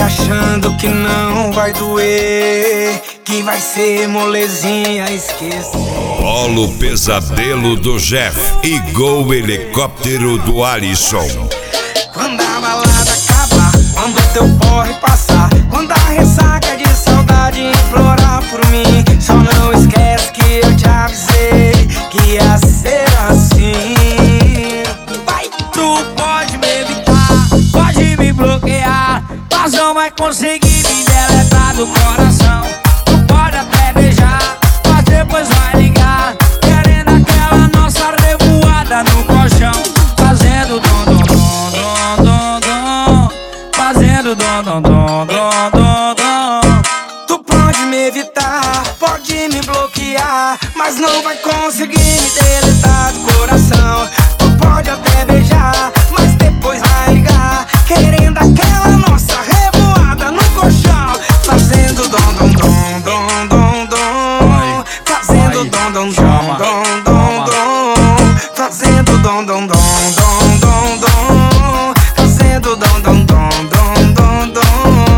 achando que não vai doer, que vai ser molezinha esquecer. Polo Pesadelo do Jeff e Gol Helicóptero do Alisson. Quando a balada acabar, quando teu porre passar, quando a ressaca de saudade implorar por mim, só não esquece que eu te avisei que ia ser assim. Vai, tu pode me evitar, pode me bloquear, mas não vai conseguir me deletar do coração. Tu pode até beijar, mas depois vai ligar, querendo aquela nossa revoada no colchão, fazendo dom dom dom dom dom dom, fazendo dom dom dom dom dom dom. Tu pode me evitar, pode me bloquear, mas não vai conseguir me deletar do coração. Tu pode até beijar, mas depois vai ligar, querendo aquela nossa revoada no colchão, fazendo dom dom dom dom dom dom, fazendo dom dom dom dom dom dom, fazendo dom dom dom dom dom dom, fazendo dom dom dom dom dom dom.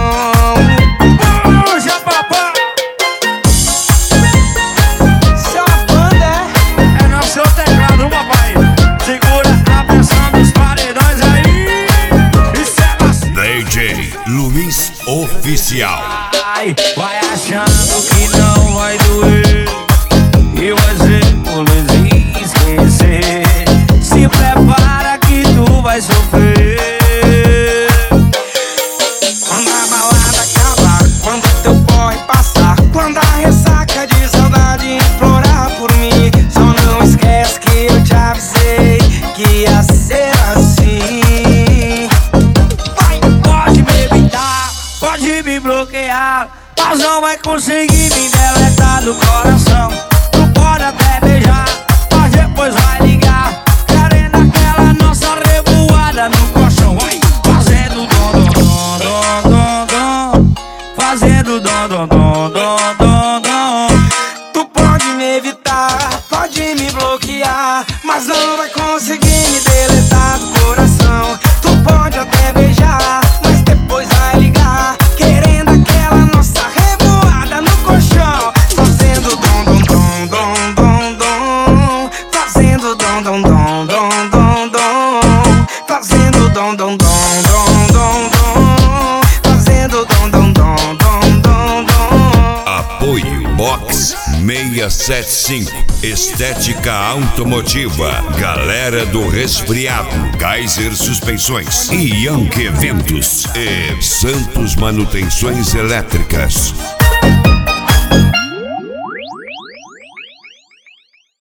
Puxa, papai! Seu banda é nosso teclado, papai. Segura a pressão dos paredões aí. Isso é assim. DJ Luiz Oficial. Vai achando que não vai doer, e vai ser molezinha esquecer. Se prepara que tu vai sofrer. Quando a balada acabar, quando teu porre passar, quando a ressaca de saudade implorar por mim, só não esquece que eu te avisei que ia ser assim. Vai, pode me evitar, pode me bloquear, mas não vai conseguir me deletar do coração. Tu pode até beijar, mas depois vai ligar, querendo aquela nossa revoada no colchão. Vai, fazendo dom dom dom dom dom, fazendo dom dom dom dom dom dom. Tu pode me evitar, pode me bloquear, mas não vai conseguir me deletar do coração. Tu pode até beijar, mas depois vai ligar, querendo aquela nossa revoada no colchão, fazendo dom dom dom dom dom dom, fazendo dom dom dom dom dom dom, fazendo dom dom dom dom dom dom, fazendo dom dom dom dom dom dom. Apoio Box 675, Estética Automotiva, Galera do Resfriado, Kaiser Suspensões, Yankee Eventos e Santos Manutenções Elétricas.